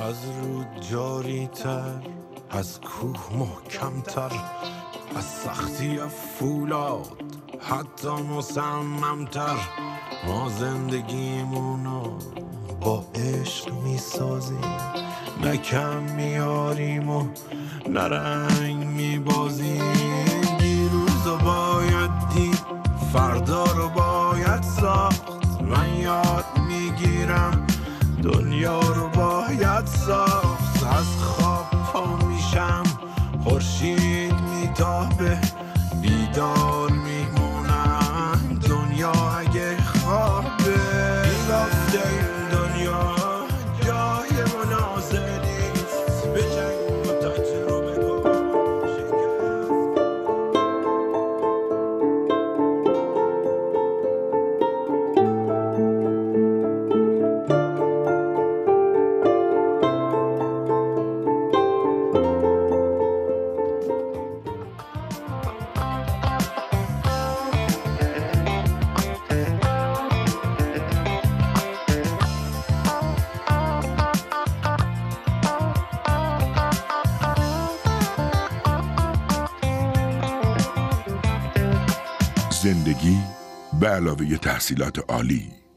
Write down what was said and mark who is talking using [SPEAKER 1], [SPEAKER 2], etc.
[SPEAKER 1] از رود جاری تر، از کوه محکم تر، از سختی فولاد حتی مصمم تر. ما زندگیمونو با عشق میسازیم، نه کم میاریم و نه رنگ میبازیم. دیروزو باید دید، فردا رو باید ساخت. من یاد میگیرم دنیا رو باید ساخت. از خواب پا میشم، خورشید میتابه، بیدار میمونم دنیا اگه خوابه. میگفته این دنیا جای مناسب نیست، به جنگ و تجربه کن.
[SPEAKER 2] زندگی به علاوه تحصیلات عالی